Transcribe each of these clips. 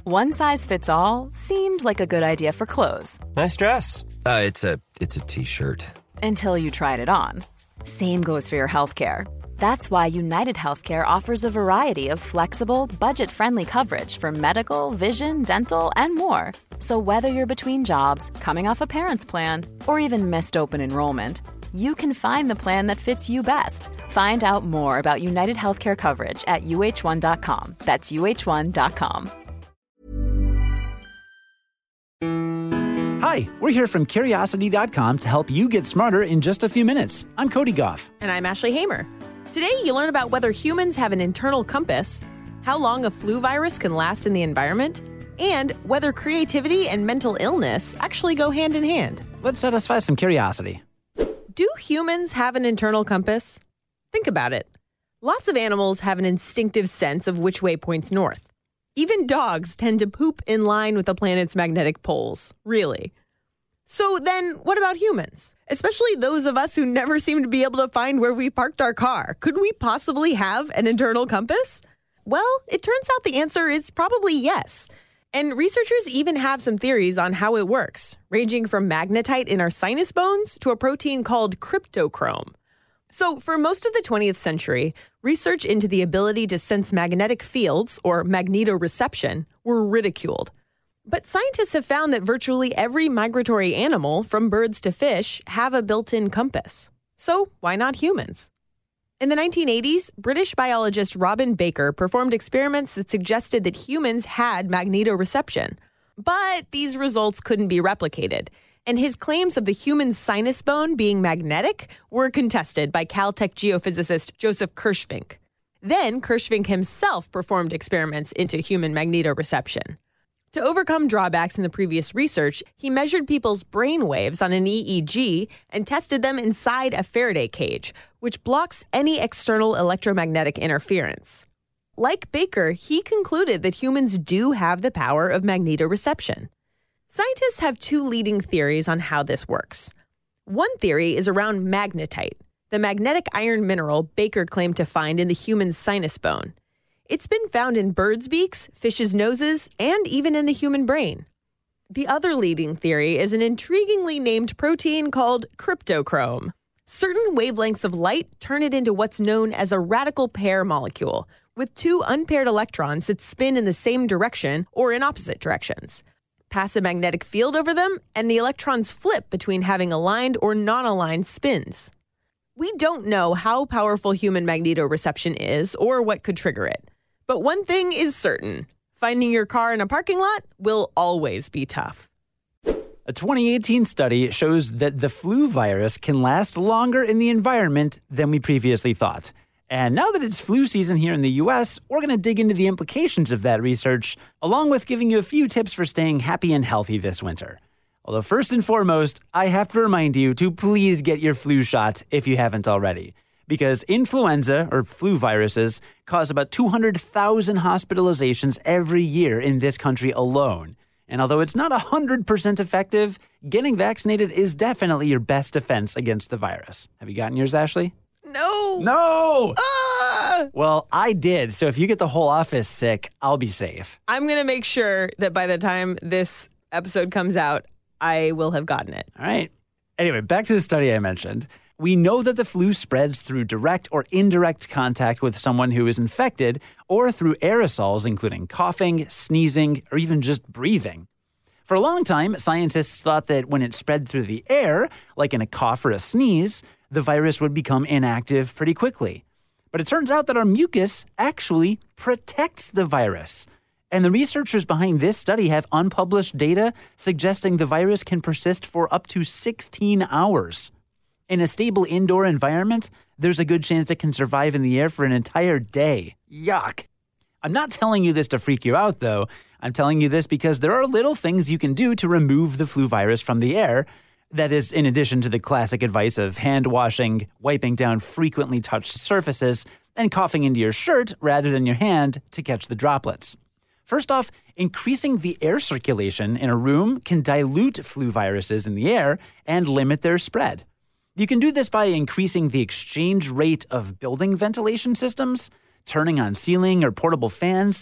One size fits all seemed like a good idea for clothes. Nice dress. It's a t-shirt. Until you tried it on. Same goes for your healthcare. That's why United Healthcare offers a variety of flexible, budget-friendly coverage for medical, vision, dental, and more. So whether you're between jobs, coming off a parent's plan, or even missed open enrollment, you can find the plan that fits you best. Find out more about United Healthcare coverage at uh1.com. That's uh1.com. Hi, we're here from Curiosity.com to help you get smarter in just a few minutes. I'm Cody Goff. And I'm Ashley Hamer. Today, you learn about whether humans have an internal compass, how long a flu virus can last in the environment, and whether creativity and mental illness actually go hand in hand. Let's satisfy some curiosity. Do humans have an internal compass? Think about it. Lots of animals have an instinctive sense of which way points north. Even dogs tend to poop in line with the planet's magnetic poles. Really. So then, what about humans? Especially those of us who never seem to be able to find where we parked our car. Could we possibly have an internal compass? Well, it turns out the answer is probably yes. And researchers even have some theories on how it works, ranging from magnetite in our sinus bones to a protein called cryptochrome. So for most of the 20th century, research into the ability to sense magnetic fields, or magnetoreception, were ridiculed. But scientists have found that virtually every migratory animal, from birds to fish, have a built-in compass. So why not humans? In the 1980s, British biologist Robin Baker performed experiments that suggested that humans had magnetoreception. But these results couldn't be replicated. And his claims of the human sinus bone being magnetic were contested by Caltech geophysicist Joseph Kirschvink. Then Kirschvink himself performed experiments into human magnetoreception. To overcome drawbacks in the previous research, he measured people's brain waves on an EEG and tested them inside a Faraday cage, which blocks any external electromagnetic interference. Like Baker, he concluded that humans do have the power of magnetoreception. Scientists have two leading theories on how this works. One theory is around magnetite, the magnetic iron mineral Baker claimed to find in the human sinus bone. It's been found in birds' beaks, fishes' noses, and even in the human brain. The other leading theory is an intriguingly named protein called cryptochrome. Certain wavelengths of light turn it into what's known as a radical pair molecule, with two unpaired electrons that spin in the same direction or in opposite directions. Pass a magnetic field over them, and the electrons flip between having aligned or non-aligned spins. We don't know how powerful human magnetoreception is or what could trigger it. But one thing is certain. Finding your car in a parking lot will always be tough. A 2018 study shows that the flu virus can last longer in the environment than we previously thought. And now that it's flu season here in the U.S., we're going to dig into the implications of that research, along with giving you a few tips for staying happy and healthy this winter. Although first and foremost, I have to remind you to please get your flu shot if you haven't already. Because influenza, or flu viruses, cause about 200,000 hospitalizations every year in this country alone. And although it's not 100% effective, getting vaccinated is definitely your best defense against the virus. Have you gotten yours, Ashley? No! Well, I did, so if you get the whole office sick, I'll be safe. I'm going to make sure that by the time this episode comes out, I will have gotten it. All right. Anyway, back to the study I mentioned. We know that the flu spreads through direct or indirect contact with someone who is infected or through aerosols, including coughing, sneezing, or even just breathing. For a long time, scientists thought that when it spread through the air, like in a cough or a sneeze, the virus would become inactive pretty quickly. But it turns out that our mucus actually protects the virus. And the researchers behind this study have unpublished data suggesting the virus can persist for up to 16 hours. In a stable indoor environment, there's a good chance it can survive in the air for an entire day. Yuck. I'm not telling you this to freak you out, though. I'm telling you this because there are little things you can do to remove the flu virus from the air. That is, in addition to the classic advice of hand washing, wiping down frequently touched surfaces, and coughing into your shirt rather than your hand to catch the droplets. First off, increasing the air circulation in a room can dilute flu viruses in the air and limit their spread. You can do this by increasing the exchange rate of building ventilation systems, turning on ceiling or portable fans,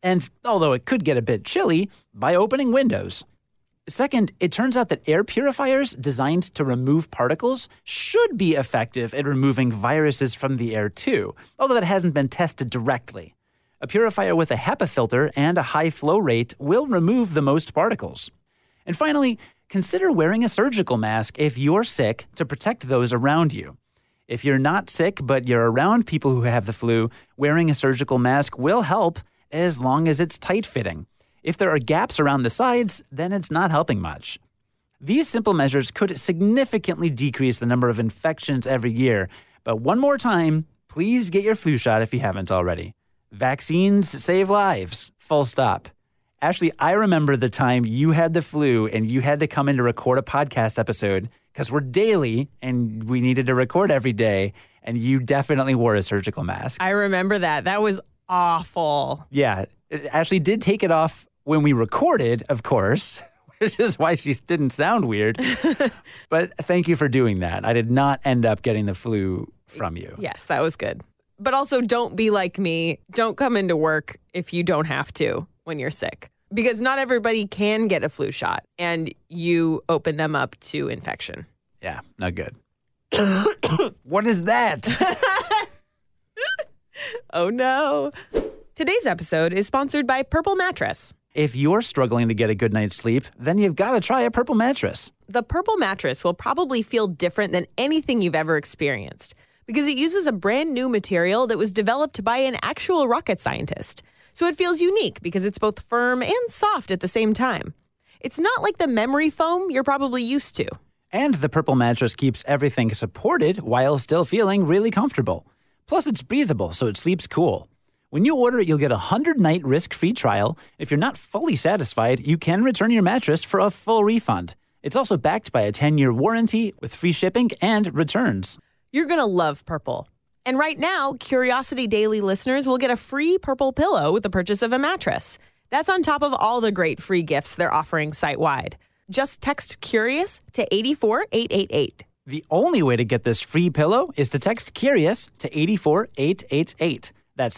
And although it could get a bit chilly, by opening windows. Second, it turns out that air purifiers designed to remove particles should be effective at removing viruses from the air too, although that hasn't been tested directly. A purifier with a HEPA filter and a high flow rate will remove the most particles. And finally, consider wearing a surgical mask if you're sick to protect those around you. If you're not sick but you're around people who have the flu, wearing a surgical mask will help as long as it's tight-fitting. If there are gaps around the sides, then it's not helping much. These simple measures could significantly decrease the number of infections every year. But one more time, please get your flu shot if you haven't already. Vaccines save lives. Full stop. Ashley, I remember the time you had the flu and you had to come in to record a podcast episode because we're daily and we needed to record every day, and you definitely wore a surgical mask. I remember that. That was awful. Yeah. Ashley did take it off when we recorded, of course, which is why she didn't sound weird. But thank you for doing that. I did not end up getting the flu from you. Yes, that was good. But also, don't be like me. Don't come into work if you don't have to when you're sick. Because not everybody can get a flu shot, and you open them up to infection. Yeah, not good. What is that? Oh, no. Today's episode is sponsored by Purple Mattress. If you're struggling to get a good night's sleep, then you've got to try a Purple mattress. The Purple Mattress will probably feel different than anything you've ever experienced because it uses a brand new material that was developed by an actual rocket scientist. So it feels unique because it's both firm and soft at the same time. It's not like the memory foam you're probably used to. And the Purple mattress keeps everything supported while still feeling really comfortable. Plus, it's breathable, so it sleeps cool. When you order it, you'll get a 100-night risk-free trial. If you're not fully satisfied, you can return your mattress for a full refund. It's also backed by a 10-year warranty with free shipping and returns. You're going to love Purple. And right now, Curiosity Daily listeners will get a free Purple pillow with the purchase of a mattress. That's on top of all the great free gifts they're offering site-wide. Just text CURIOUS to 84888. The only way to get this free pillow is to text CURIOUS to 84888. That's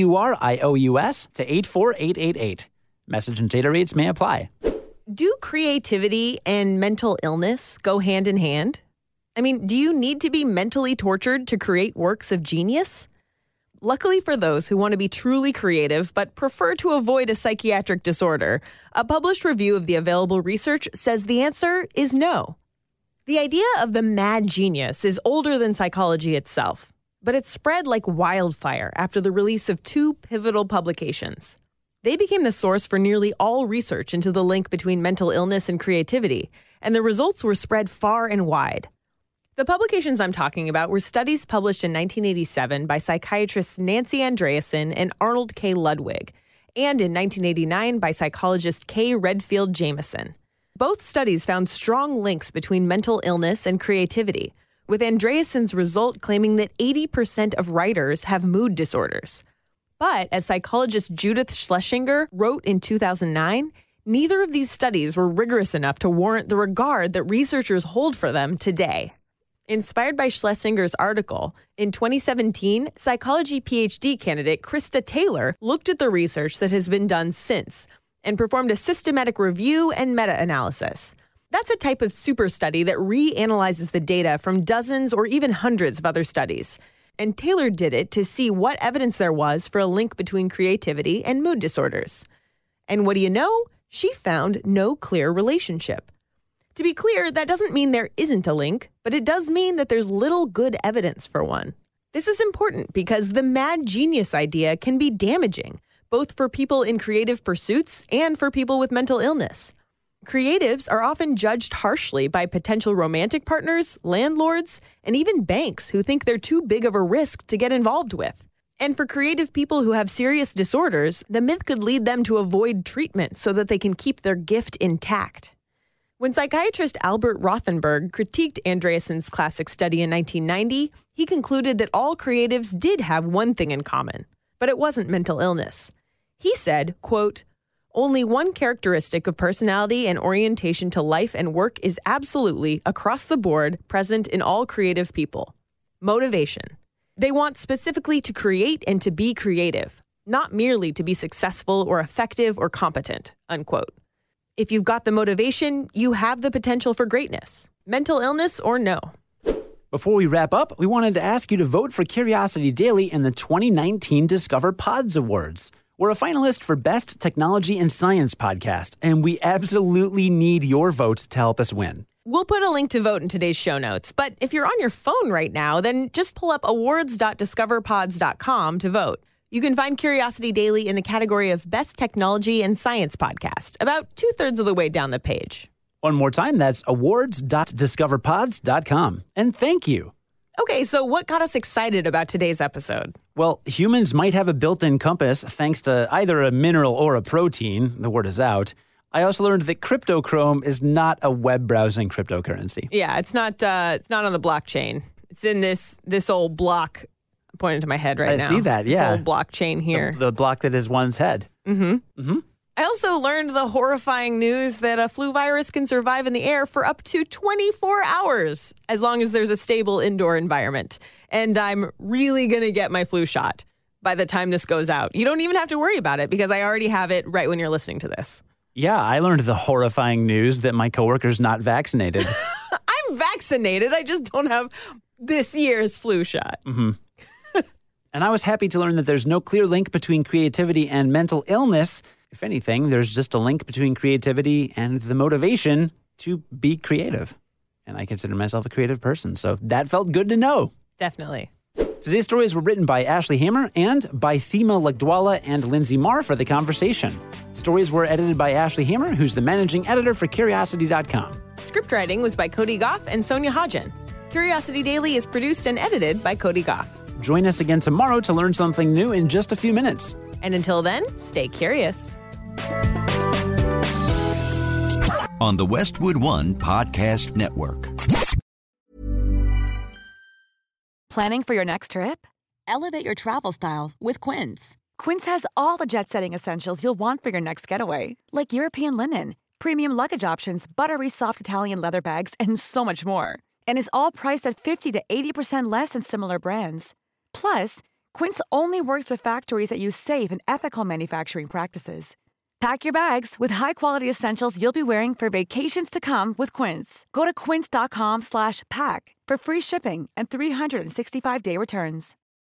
CURIOUS to 84888. Message and data rates may apply. Do creativity and mental illness go hand in hand? I mean, do you need to be mentally tortured to create works of genius? Luckily for those who want to be truly creative but prefer to avoid a psychiatric disorder, a published review of the available research says the answer is no. The idea of the mad genius is older than psychology itself, but it spread like wildfire after the release of two pivotal publications. They became the source for nearly all research into the link between mental illness and creativity, and the results were spread far and wide. The publications I'm talking about were studies published in 1987 by psychiatrists Nancy Andreasen and Arnold K. Ludwig, and in 1989 by psychologist K. Redfield Jamison. Both studies found strong links between mental illness and creativity, with Andreasen's result claiming that 80% of writers have mood disorders. But as psychologist Judith Schlesinger wrote in 2009, neither of these studies were rigorous enough to warrant the regard that researchers hold for them today. Inspired by Schlesinger's article, in 2017, psychology PhD candidate Krista Taylor looked at the research that has been done since and performed a systematic review and meta-analysis. That's a type of super study that reanalyzes the data from dozens or even hundreds of other studies. And Taylor did it to see what evidence there was for a link between creativity and mood disorders. And what do you know? She found no clear relationship. To be clear, that doesn't mean there isn't a link, but it does mean that there's little good evidence for one. This is important because the mad genius idea can be damaging, both for people in creative pursuits and for people with mental illness. Creatives are often judged harshly by potential romantic partners, landlords, and even banks who think they're too big of a risk to get involved with. And for creative people who have serious disorders, the myth could lead them to avoid treatment so that they can keep their gift intact. When psychiatrist Albert Rothenberg critiqued Andreasen's classic study in 1990, he concluded that all creatives did have one thing in common, but it wasn't mental illness. He said, quote, "Only one characteristic of personality and orientation to life and work is absolutely, across the board, present in all creative people: motivation. They want specifically to create and to be creative. not merely to be successful or effective or competent, unquote. If you've got the motivation, you have the potential for greatness, mental illness or no. Before we wrap up, we wanted to ask you to vote for Curiosity Daily in the 2019 Discover Pods Awards. We're a finalist for Best Technology and Science Podcast, and we absolutely need your vote to help us win. We'll put a link to vote in today's show notes, but if you're on your phone right now, then just pull up awards.discoverpods.com to vote. You can find Curiosity Daily in the category of Best Technology and Science Podcast, about 2/3 of the way down the page. One more time, that's awards.discoverpods.com. And thank you. Okay, so what got us excited about today's episode? Well, humans might have a built-in compass thanks to either a mineral or a protein. The word is out. I also learned that cryptochrome is not a web browsing cryptocurrency. Yeah, it's not on the blockchain. It's in this old block. I'm pointing to my head right now. I see that, yeah. This old blockchain here. The block that is one's head. I also learned the horrifying news that a flu virus can survive in the air for up to 24 hours, as long as there's a stable indoor environment. And I'm really going to get my flu shot by the time this goes out. You don't even have to worry about it because I already have it right when you're listening to this. Yeah, I learned the horrifying news that my coworker's not vaccinated. I'm vaccinated. I just don't have this year's flu shot. And I was happy to learn that there's no clear link between creativity and mental illness. If anything, there's just a link between creativity and the motivation to be creative. And I consider myself a creative person, so that felt good to know. Definitely. Today's stories were written by Ashley Hammer and by Seema Lagdwala and Lindsay Marr for The Conversation. Stories were edited by Ashley Hammer, who's the managing editor for Curiosity.com. Script writing was by Cody Goff and Sonia Hodgen. Curiosity Daily is produced and edited by Cody Goff. Join us again tomorrow to learn something new in just a few minutes. And until then, stay curious. On the Westwood One Podcast Network. Planning for your next trip? Elevate your travel style with Quince. Quince has all the jet-setting essentials you'll want for your next getaway, like European linen, premium luggage options, buttery soft Italian leather bags, and so much more. And is all priced at 50 to 80% less than similar brands. Plus, Quince only works with factories that use safe and ethical manufacturing practices. Pack your bags with high-quality essentials you'll be wearing for vacations to come with Quince. Go to quince.com/pack for free shipping and 365-day returns.